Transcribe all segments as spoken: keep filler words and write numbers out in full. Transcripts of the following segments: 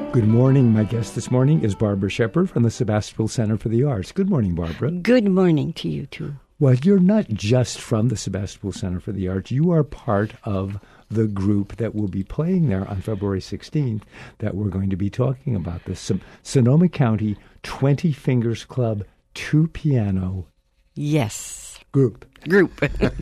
Good morning. My guest this morning is Barbara Shepard from the Sebastopol Center for the Arts. Good morning, Barbara. Good morning to you, too. Well, you're not just from the Sebastopol Center for the Arts. You are part of the group that will be playing there on February sixteenth that we're going to be talking about. The Son- Sonoma County twenty Fingers Club two piano Yes. group. Group.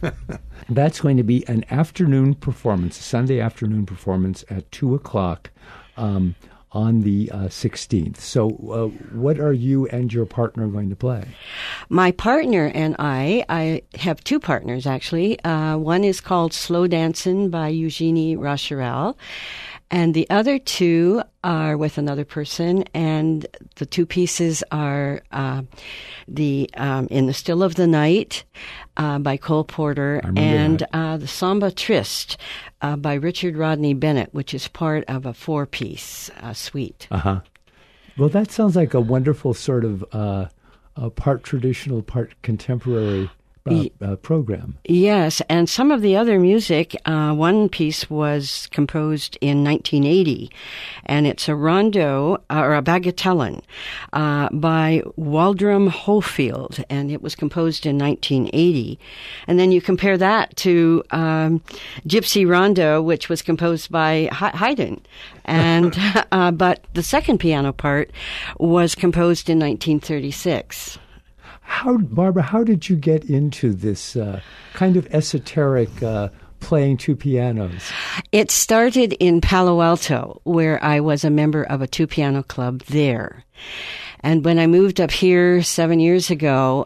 That's going to be an afternoon performance, a Sunday afternoon performance at two o'clock um, on the uh, sixteenth. So uh, what are you and your partner going to play? My partner and I, I have two partners, actually. Uh, one is called Slow Dancin' by Eugenie Rocherel, and the other two are with another person, and the two pieces are uh, the um, In the Still of the Night uh, by Cole Porter and uh, the Samba Triste uh, by Richard Rodney Bennett, which is part of a four-piece uh, suite. Uh-huh. Well, that sounds like a wonderful sort of uh, uh, part traditional, part contemporary Uh, uh, program. Yes, and some of the other music, uh, one piece was composed in nineteen eighty, and it's a rondo, uh, or a bagatellon, uh, by Waldrum Hofield, and it was composed in nineteen eighty. And then you compare that to um, Gypsy Rondo, which was composed by Haydn, and uh, but the second piano part was composed in nineteen thirty-six. How, Barbara, how did you get into this uh, kind of esoteric uh, playing two pianos? It started in Palo Alto, where I was a member of a two-piano club there. And when I moved up here seven years ago,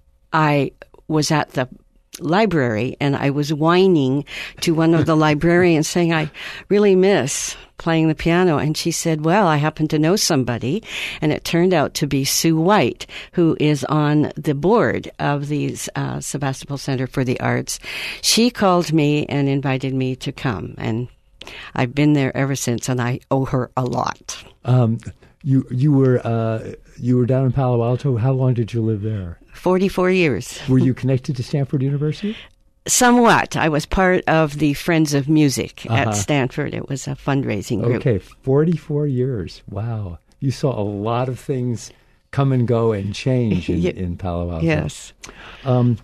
I was at the library, and I was whining to one of the librarians saying, I really miss playing the piano. And she said, well, I happen to know somebody. And it turned out to be Sue White, who is on the board of the uh, Sebastopol Center for the Arts. She called me and invited me to come. And I've been there ever since, and I owe her a lot. Um, you you were uh, you were down in Palo Alto. How long did you live there? forty-four years. Were you connected to Stanford University? Somewhat. I was part of the Friends of Music uh-huh. at Stanford. It was a fundraising group. Okay, forty-four years. Wow. You saw a lot of things come and go and change in, in Palo Alto. Yes. Um,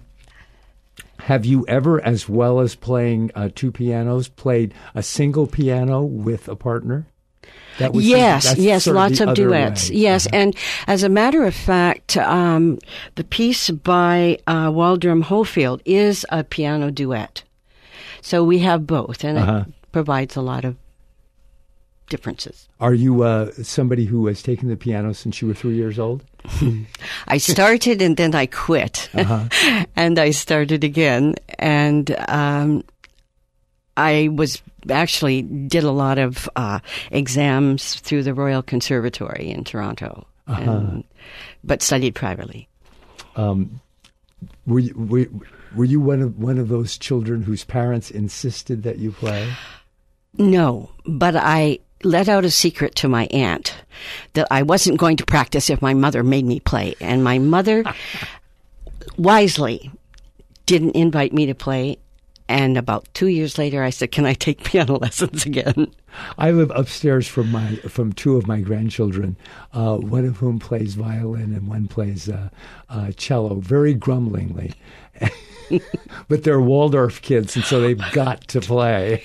have you ever, as well as playing uh, two pianos, played a single piano with a partner? That was yes, that's yes, sort lots of, of duets. way. Yes, uh-huh. and as a matter of fact, um, the piece by uh, Waldrum Hofield is a piano duet. So we have both, and uh-huh. it provides a lot of differences. Are you uh, somebody who has taken the piano since you were three years old? I started and then I quit, uh-huh. and I started again, and um, I was actually did a lot of uh, exams through the Royal Conservatory in Toronto, uh-huh. and, but studied privately. Um, were you, were, were you one of one of those children whose parents insisted that you play? No, but I let out a secret to my aunt that I wasn't going to practice if my mother made me play, and my mother wisely didn't invite me to play. And about two years later, I said, can I take piano lessons again? I live upstairs from my from two of my grandchildren, uh, one of whom plays violin and one plays uh, uh, cello, very grumblingly. But they're Waldorf kids, and so they've got to play.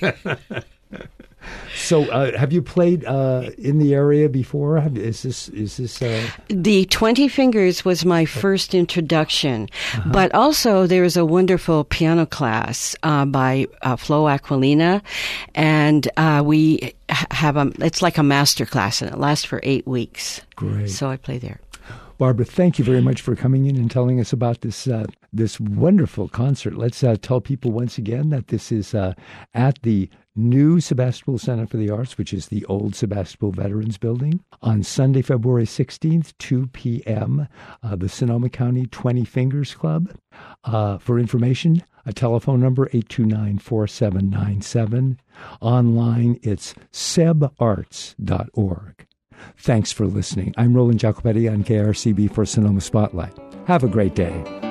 So, uh, have you played uh, in the area before? Have, is this is this? Uh... The twenty Fingers was my first introduction, uh-huh. but also there's a wonderful piano class uh, by uh, Flo Aquilina, and uh, we have a. It's like a master class, and it lasts for eight weeks. Great. So I play there. Barbara, thank you very much for coming in and telling us about this uh, this wonderful concert. Let's uh, tell people once again that this is uh, at the new Sebastopol Center for the Arts, which is the old Sebastopol Veterans Building, on Sunday, February sixteenth, two p.m., uh, the Sonoma County twenty Fingers Club. Uh, for information, a telephone number, eight two nine, four seven nine seven. Online, it's seb arts dot org. Thanks for listening. I'm Roland Jacopetti on K R C B for Sonoma Spotlight. Have a great day.